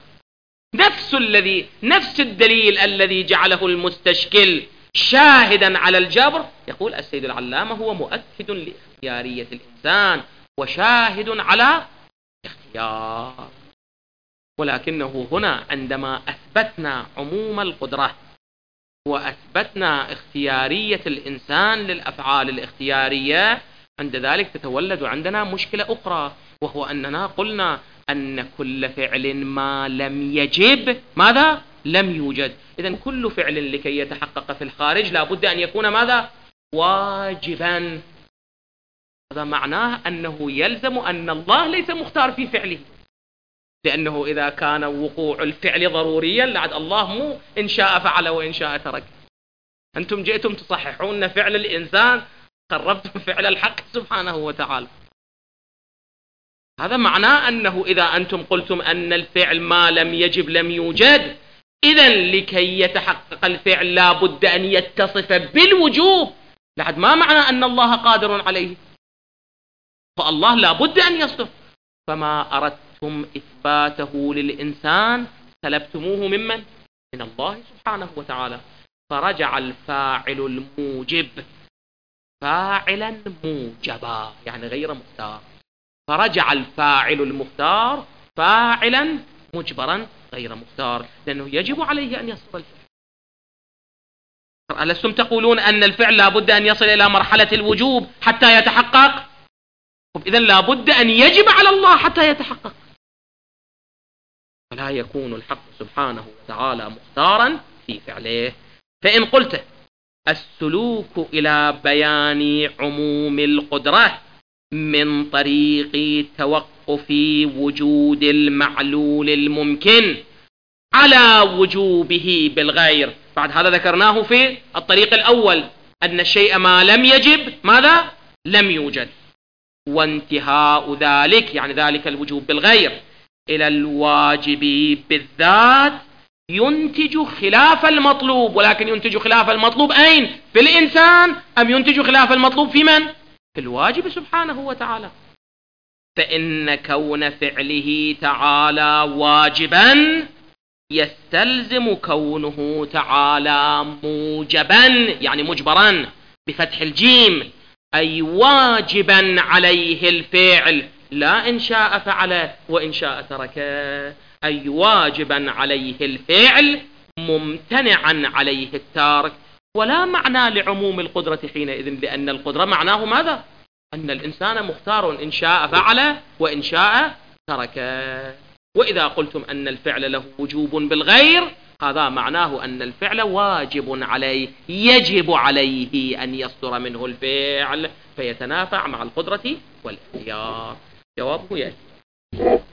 نفس الدليل الذي جعله المستشكل شاهدا على الجبر، يقول السيد العلامة هو مؤكد لاختيارية الإنسان وشاهد على اختيار. ولكنه هنا عندما أثبتنا عموم القدرة وأثبتنا اختيارية الإنسان للأفعال الاختيارية، عند ذلك تتولد عندنا مشكلة أخرى، وهو أننا قلنا أن كل فعل ما لم يجب ماذا؟ لم يوجد. إذن كل فعل لكي يتحقق في الخارج لابد أن يكون ماذا؟ واجبا. هذا معناه أنه يلزم أن الله ليس مختار في فعله، لأنه إذا كان وقوع الفعل ضروريا لعد الله مو إن شاء فعل وإن شاء ترك. أنتم جئتم تصححون فعل الإنسان، قربتم فعل الحق سبحانه وتعالى. هذا معناه أنه إذا أنتم قلتم أن الفعل ما لم يجب لم يوجد، إذن لكي يتحقق الفعل لا بد أن يتصف بالوجوب، لعد ما معنى أن الله قادر عليه، فالله لا بد أن يصدر. فما أردتم إثباته للإنسان سلبتموه ممن؟ من الله سبحانه وتعالى. فرجع الفاعل الموجب فاعلا موجبا، يعني غير مختار. فرجع الفاعل المختار فاعلا مجبرا غير مختار، لأنه يجب عليه أن يصل الفعل. ألستم تقولون أن الفعل لا بد أن يصل إلى مرحلة الوجوب حتى يتحقق؟ إذن لا بد أن يجب على الله حتى يتحقق. فلا يكون الحق سبحانه وتعالى مختارا في فعله. فإن قلت السلوك إلى بيان عموم القدرة من طريق توقف وجود المعلول الممكن على وجوبه بالغير، بعد هذا ذكرناه في الطريق الأول أن الشيء ما لم يجب ماذا؟ لم يوجد، وانتهاء ذلك يعني ذلك الوجوب بالغير إلى الواجب بالذات ينتج خلاف المطلوب، ولكن ينتج خلاف المطلوب أين؟ في الإنسان، أم ينتج خلاف المطلوب في من؟ في الواجب سبحانه وتعالى. فإن كون فعله تعالى واجبا يستلزم كونه تعالى موجبا، يعني مجبرا بفتح الجيم، أي واجبا عليه الفعل، لا إن شاء فعله وإن شاء تركه، أي واجبا عليه الفعل ممتنعا عليه التارك. ولا معنى لعموم القدرة حينئذ، لأن القدرة معناه ماذا؟ أن الإنسان مختار، إن شاء فعله وإن شاء تركه. وإذا قلتم أن الفعل له وجوب بالغير، هذا معناه أن الفعل واجب عليه، يجب عليه أن يصدر منه الفعل، فيتنافع مع القدرة والاختيار. جوابه يأتي.